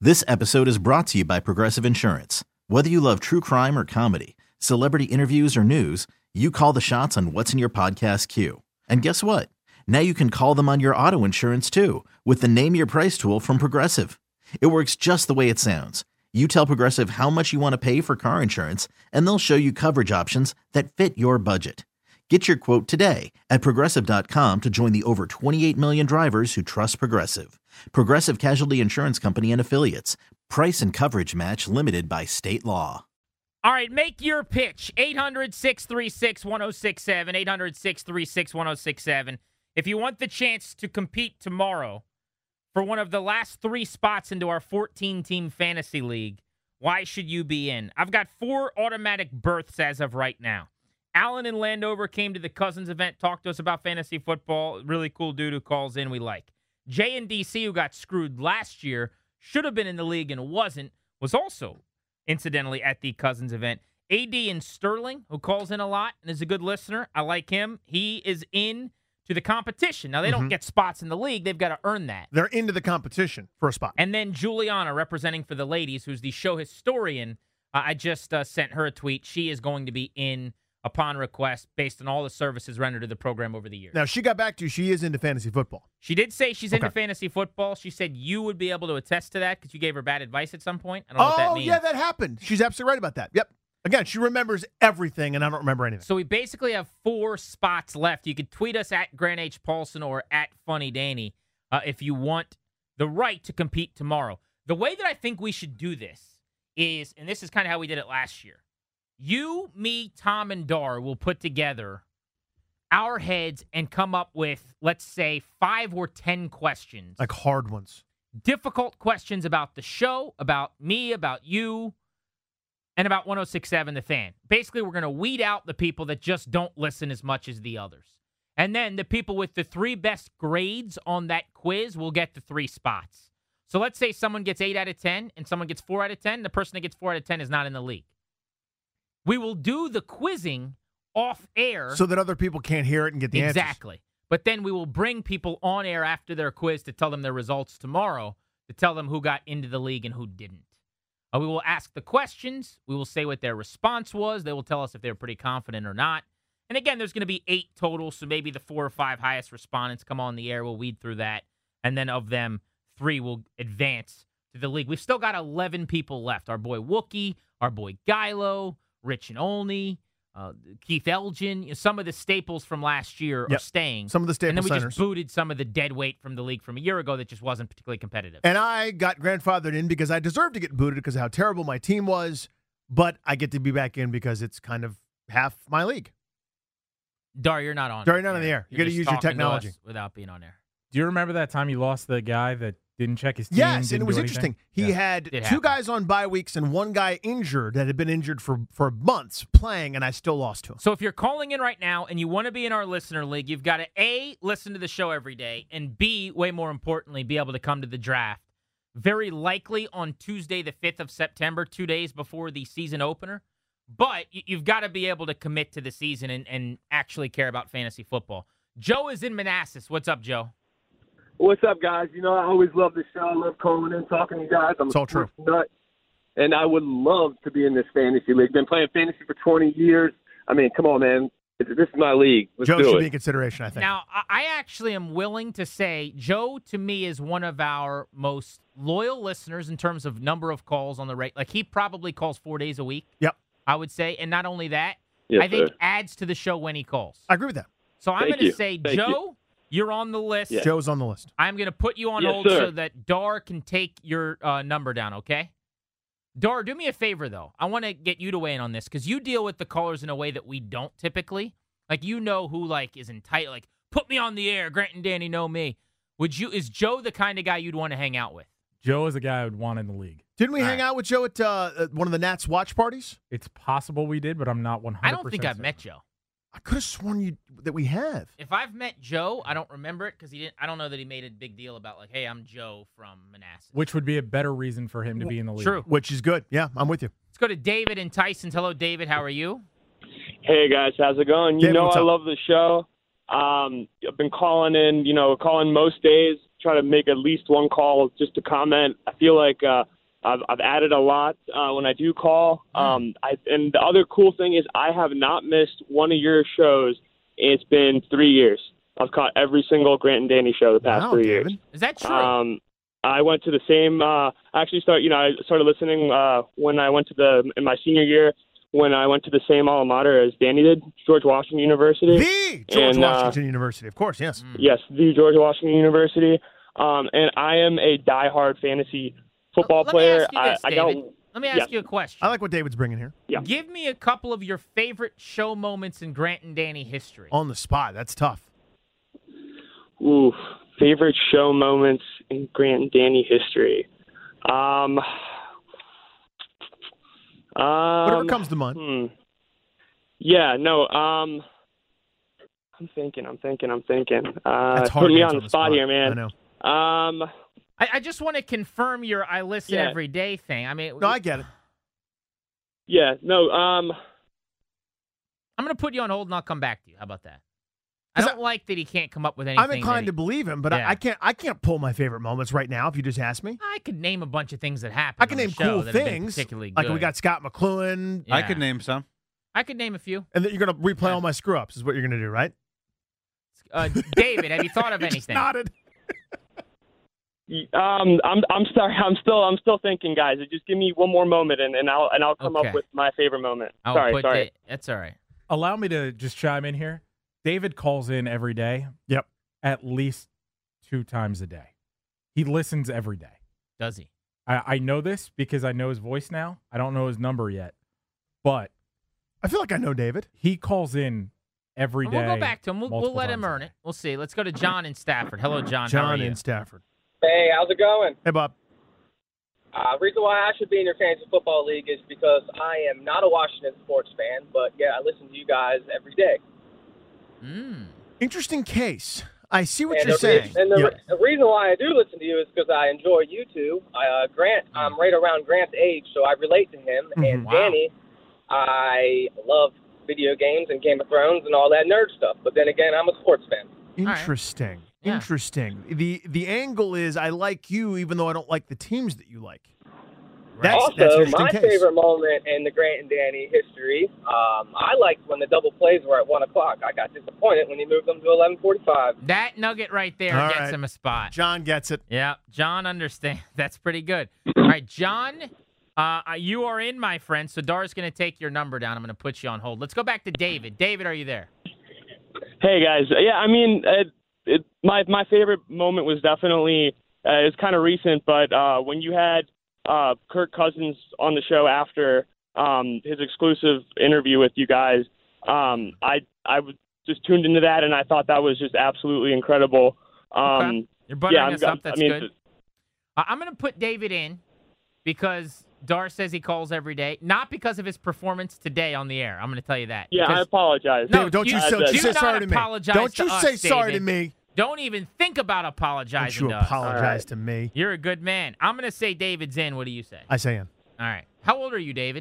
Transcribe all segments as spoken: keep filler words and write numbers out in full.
This episode is brought to you by Progressive Insurance. Whether you love true crime or comedy, celebrity interviews or news, you call the shots on what's in your podcast queue. And guess what? Now you can call them on your auto insurance too with the Name Your Price tool from Progressive. It works just the way it sounds. You tell Progressive how much you want to pay for car insurance, and they'll show you coverage options that fit your budget. Get your quote today at Progressive dot com to join the over twenty-eight million drivers who trust Progressive. Progressive Casualty Insurance Company and Affiliates. Price and coverage match limited by state law. All right, make your pitch. eight hundred, six three six, one oh six seven. eight hundred, six three six, one oh six seven. If you want the chance to compete tomorrow for one of the last three spots into our fourteen-team fantasy league, why should you be in? I've got four automatic berths as of right now. Alan in Landover came to the Cousins event, talked to us about fantasy football. Really cool dude who calls in, we like. Jay in D C, who got screwed last year, should have been in the league and wasn't, was also incidentally at the Cousins event. A D in Sterling, who calls in a lot and is a good listener. I like him. He is in to the competition. Now, they mm-hmm. don't get spots in the league. They've got to earn that. They're into the competition for a spot. And then Juliana, representing for the ladies, who's the show historian. Uh, I just uh, sent her a tweet. She is going to be in upon request based on all the services rendered to the program over the years. Now, she got back to you. She is into fantasy football. She did say she's okay. into fantasy football. She said you would be able to attest to that because you gave her bad advice at some point. I don't know oh, what that means. yeah, that happened. She's absolutely right about that. Yep. Again, she remembers everything, and I don't remember anything. So we basically have four spots left. You could tweet us at Grant H. Paulson or at Funny Danny uh, if you want the right to compete tomorrow. The way that I think we should do this is, and this is kind of how we did it last year, you, me, Tom, and Dar will put together our heads and come up with, let's say, five or ten questions. Like hard ones. Difficult questions about the show, about me, about you, and about one oh six seven The Fan. Basically, we're going to weed out the people that just don't listen as much as the others. And then the people with the three best grades on that quiz will get the three spots. So let's say someone gets eight out of ten and someone gets four out of ten. The person that gets four out of ten is not in the league. We will do the quizzing off air. So that other people can't hear it and get the exactly. answers. Exactly. But then we will bring people on air after their quiz to tell them their results tomorrow, to tell them who got into the league and who didn't. Uh, we will ask the questions. We will say what their response was. They will tell us if they're pretty confident or not. And again, there's going to be eight total, so maybe the four or five highest respondents come on the air. We'll weed through that. And then of them, three will advance to the league. We've still got eleven people left. Our boy Wookie, our boy Gilo, Rich and Olney, uh, Keith Elgin. You know, some of the staples from last year yep. are staying. Some of the staple And then we centers. just booted some of the dead weight from the league from a year ago that just wasn't particularly competitive. And I got grandfathered in because I deserved to get booted because of how terrible my team was, but I get to be back in because it's kind of half my league. Dar, you're not on. Dar, you're not on the air. You got to use your technology without being on air. Do you remember that time you lost the guy that didn't check his team? Yes, and it was do interesting. anything? He yeah. had It two happened. guys on bye weeks and one guy injured that had been injured for, for months playing, and I still lost to him. So if you're calling in right now and you want to be in our listener league, you've got to A, listen to the show every day, and B, way more importantly, be able to come to the draft. Very likely on Tuesday, the fifth of September, two days before the season opener. But you've got to be able to commit to the season and, and actually care about fantasy football. Joe is in Manassas. What's up, Joe? What's up, guys? You know, I always love the show. I love calling in, talking to you guys. I'm it's a all true. nut, and I would love to be in this fantasy league. Been playing fantasy for twenty years. I mean, come on, man. This is my league. Let's Joe do should it. be in consideration, I think. Now, I actually am willing to say Joe, to me, is one of our most loyal listeners in terms of number of calls on the rate. Like, he probably calls four days a week. Yep. I would say. And not only that, Yes, I think sir. adds to the show when he calls. I agree with that. So I'm Thank going to you. say, Thank Joe, you. you're on the list. Yeah. Joe's on the list. I'm going to put you on Yes, hold sir. so that Dar can take your uh, number down, okay? Dar, do me a favor, though. I want to get you to weigh in on this because you deal with the callers in a way that we don't typically. Like, you know who, like, is entitled. Like, put me on the air. Grant and Danny know me. Would you? Is Joe the kind of guy you'd want to hang out with? Joe is a guy I would want in the league. Didn't we All hang right. out with Joe at uh, at one of the Nats watch parties? It's possible we did, but I'm not one hundred percent I don't think I've certain. met Joe. I could have sworn you that we have. If I've met Joe, I don't remember it because he didn't. I don't know that he made a big deal about like, hey, I'm Joe from Manassas. Which would be a better reason for him to be in the league. True. Which is good. Yeah, I'm with you. Let's go to David and Tyson's. Hello, David. How are you? Hey guys, how's it going? You David, know what's I up? love the show. Um, I've been calling in, you know, calling most days, try to make at least one call just to comment. I feel like uh, I've, I've added a lot uh, when I do call. Um, I, and the other cool thing is I have not missed one of your shows. It's been three years. I've caught every single Grant and Danny show the past Wow, three David. years. Is that true? Um, I went to the same. Uh, I actually start. You know, I started listening uh, when I went to the in my senior year when I went to the same alma mater as Danny did, George Washington University. The George And, uh, Washington University, of course, yes. Yes, the George Washington University. Um, and I am a diehard fantasy football Let me player. ask you this, I, I David. got. Let me ask yes. you a question. I like what David's bringing here. Yeah. Give me a couple of your favorite show moments in Grant and Danny history. On the spot, that's tough. Ooh, favorite show moments in Grant and Danny history. Um, um, Whatever comes to mind. Hmm. Yeah, no. Um, I'm thinking. I'm thinking. I'm thinking. Uh, That's hard put to me answer on the spot here, man. I know. Um, I, I just want to confirm your I listen Yeah. every day thing. I mean, No, I get it. yeah, no. Um, I'm going to put you on hold and I'll come back to you. How about that? I 'Cause don't like that he can't come up with anything. I'm inclined that to believe him, but I, Yeah. I can't. I can't pull my favorite moments right now. If you just ask me, he, I could name a bunch of things that happened. I can on the name show cool that have been things. particularly Like we good. got Scott McLuhan, I Yeah. could name some. I could name a few. and then you're gonna replay Yeah. all my screw ups. Is what you're gonna do, right? Uh, David, have you thought of You just anything? nodded. um, I'm, I'm sorry. I'm still, I'm still thinking, guys. Just give me one more moment, and, and I'll, and I'll come Okay. up with my favorite moment. I'll sorry, put sorry. Da- that's all right. Allow me to just chime in here. David calls in every day. Yep. At least two times a day. He listens every day. Does he? I, I know this because I know his voice now. I don't know his number yet. But I feel like I know David. he calls in every day. We'll go back to him. We'll, we'll multiple let him times a earn day. it. We'll see. Let's go to John in Stafford. Hello, John. How are John you? in Stafford. Hey, how's it going? Hey, Bob. Uh, reason why I should be in your fantasy football league is because I am not a Washington sports fan, but yeah, I listen to you guys every day. Mm. Interesting case. I see what and you're the, re- saying. And the, Yeah. re- the reason why I do listen to you is because I enjoy you two. Uh, Grant, I'm right around Grant's age, so I relate to him. Mhm. And Wow. Danny, I love video games and Game of Thrones and all that nerd stuff. But then again, I'm a sports fan. right. Interesting. Yeah. Interesting. The the angle is I like you even though I don't like the teams that you like. That's, also, that's an interesting my case. favorite moment in the Grant and Danny history, um, I liked when the double plays were at one o'clock. I got disappointed when he moved them to eleven forty-five. That nugget right there All gets right. him a spot. John gets it. Yeah, John understands. That's pretty good. All right, John, uh, you are in, my friend. So Dar's going to take your number down. I'm going to put you on hold. Let's go back to David. David, are you there? Hey guys, yeah, I mean, it, it, my my favorite moment was definitely uh, it's kind of recent, but uh, when you had uh, Kirk Cousins on the show after um, his exclusive interview with you guys, um, I I was just tuned into that, and I thought that was just absolutely incredible. Um, Okay. You're buttering yeah, I'm- us up. I'm- That's I mean, good. I- I'm going to put David in because Dar says he calls every day, not because of his performance today on the air. I'm going to tell you that. Yeah, I Because- apologize. No, David, don't you, you- say, do don't you say not sorry to me. apologize Don't to you us, say sorry to David. me. Don't even think about Don't apologizing you to us. apologize All right. to me. You're a good man. I'm going to say David's in. What do you say? I say in. All right. How old are you, David?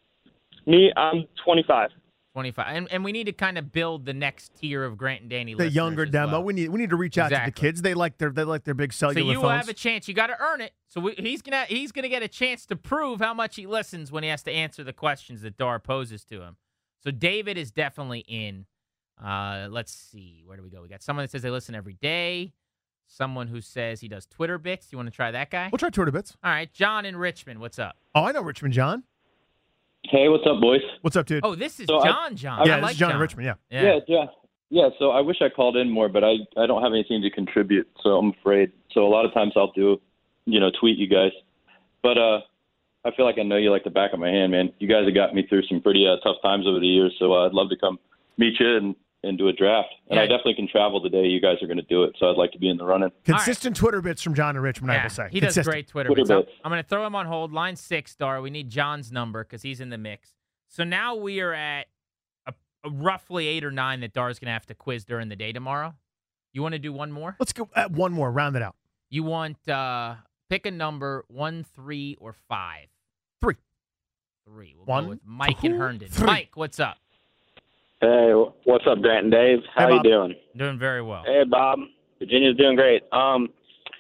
Me, I'm twenty-five. twenty-five. And, and we need to kind of build the next tier of Grant and Danny The listeners younger as demo. well. We need we need to reach out to the Exactly. kids. They like their they like their big So cellular you will phones. have a chance. You got to earn it. So we, he's gonna he's gonna get a chance to prove how much he listens when he has to answer the questions that Dar poses to him. So David is definitely in. Uh, let's see, where do we go? We got someone that says they listen every day. Someone who says he does Twitter bits. You want to try that guy? We'll try Twitter bits. All right, John in Richmond. What's up? Oh, I know Richmond John. Hey, what's up, boys? What's up, dude? Oh, this is So I- John. John. yeah, I this like is John, in Richmond. Yeah. Yeah. Yeah, yeah, yeah. So I wish I called in more, but I I don't have anything to contribute, so I'm afraid. So a lot of times I'll do, you know, tweet you guys, but uh, I feel like I know you like the back of my hand, man. You guys have got me through some pretty uh, tough times over the years, so uh, I'd love to come meet you and, and do a draft. And Yeah. I definitely can travel the day you guys are going to do it, so I'd like to be in the running. Consistent Twitter bits from John in Richmond, I Yeah, will say. he does Consistent. great Twitter. Twitter bits. I'm, bits. I'm going to throw him on hold. Line six, Dar. We need John's number because he's in the mix. So now we are at a, a roughly eight or nine that Dar's going to have to quiz during the day tomorrow. You want to do one more? Let's go uh, one more. Round it out. You want uh pick a number, one, three, or five? Three. Three. We'll One, go with Mike and two, Herndon. three. Mike, what's up? Hey, what's up, Grant and Dave? How Hey, you Bob. doing? Doing very well. Hey, Bob. Virginia's doing great. Um,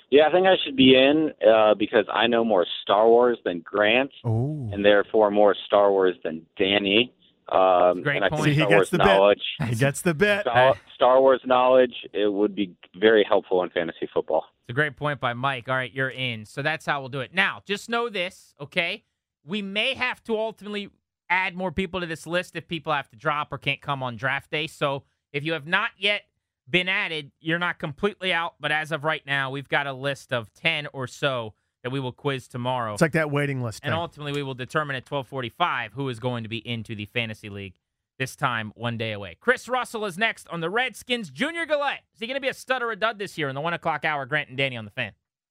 Yeah, I think I should be in uh, because I know more Star Wars than Grant, oh. and therefore more Star Wars than Danny. Um, Great and I point. think See, he Star gets Wars the knowledge, bet. He gets the bet. Star, Star Wars knowledge, it would be very helpful in fantasy football. It's a great point by Mike. All right, you're in. So that's how we'll do it. Now, just know this, okay? We may have to ultimately add more people to this list if people have to drop or can't come on draft day. So if you have not yet been added, you're not completely out. But as of right now, we've got a list of ten or so that we will quiz tomorrow. It's like that waiting list And thing. ultimately, we will determine at twelve forty-five who is going to be into the Fantasy League this time one day away. Chris Russell is next on the Redskins. Junior Galette, is he going to be a stud or a dud this year in the one o'clock hour? Grant and Danny on the Fan.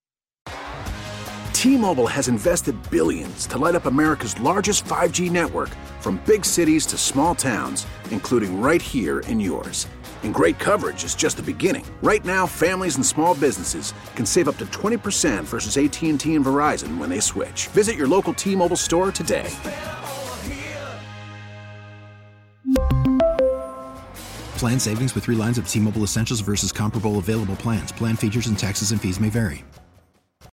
T-Mobile has invested billions to light up America's largest five G network, from big cities to small towns, including right here in yours. And great coverage is just the beginning. Right now, families and small businesses can save up to twenty percent versus A T and T and Verizon when they switch. Visit your local T-Mobile store today. Plan savings with three lines of T-Mobile Essentials versus comparable available plans. Plan features and taxes and fees may vary.